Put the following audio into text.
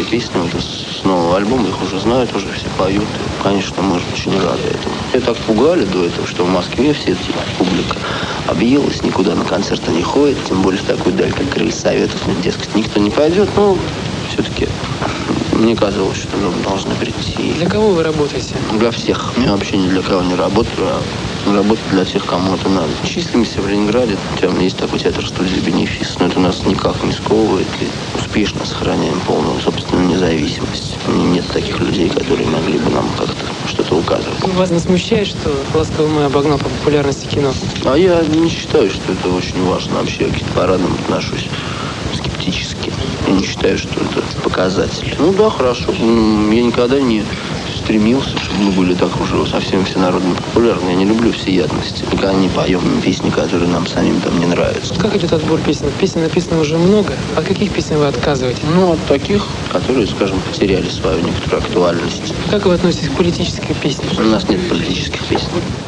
песни вот с нового альбома, их уже знают, уже все поют. И, конечно, мы очень рады этому. Меня так пугали до этого, что в Москве все эти публика объелась, никуда на концерты не ходит, тем более в такую даль, как Крылья Советов, дескать, никто не пойдет, но все-таки мне казалось, что мы должны прийти. Для кого вы работаете? Для всех. Я вообще ни для кого не работаю, а работаю для тех, кому это надо. Числимся в Ленинграде, там есть такой театр-студия «Бенефис», но это нас никак не сковывает, и успешно сохраняем полную собственную независимость. Нет таких людей, которые могли бы нам как-то что-то указывать. Вас не смущает, что «Ласковый май» обогнал по популярности кино? А я не считаю, что это очень важно. Вообще я к парадам отношусь скептически. Я не считаю, что это показатель. Ну да, хорошо. Я никогда не стремился, чтобы мы были так уже совсем всенародно популярны. Я не люблю всеядности. Никогда не поем песни, которые нам самим там не нравятся. Как идет отбор песен? Песен написано уже много. От каких песен вы отказываете? Ну, от таких, которые, скажем, потеряли свою некоторую актуальность. Как вы относитесь к политической песне? У нас нет политических песен.